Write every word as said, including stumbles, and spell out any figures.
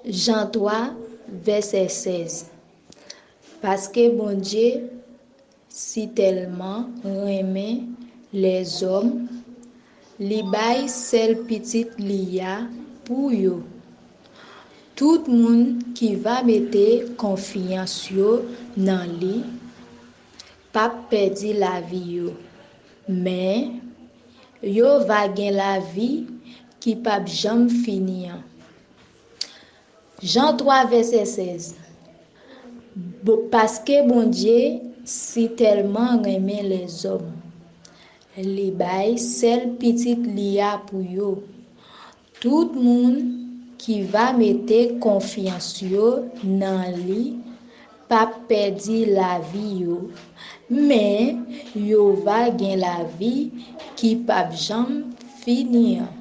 Jean trois, verset seize. Parce que bon Dieu si tellement aimé les hommes, li bay sel petite lia pour yo. Tout moun qui va mettre confiance yo nan li, pas perdre la vie yo, mais yo va gen la vie qui pa jam fini. Jean trois, verset seize. Parce que bon Dieu si tellement aimé les hommes, li bay sel petite lia pour yo. Tout moun qui va mettre confiance yo nan li, pas perdre la vie yo, mais yo va gen la vie qui pa jam fini.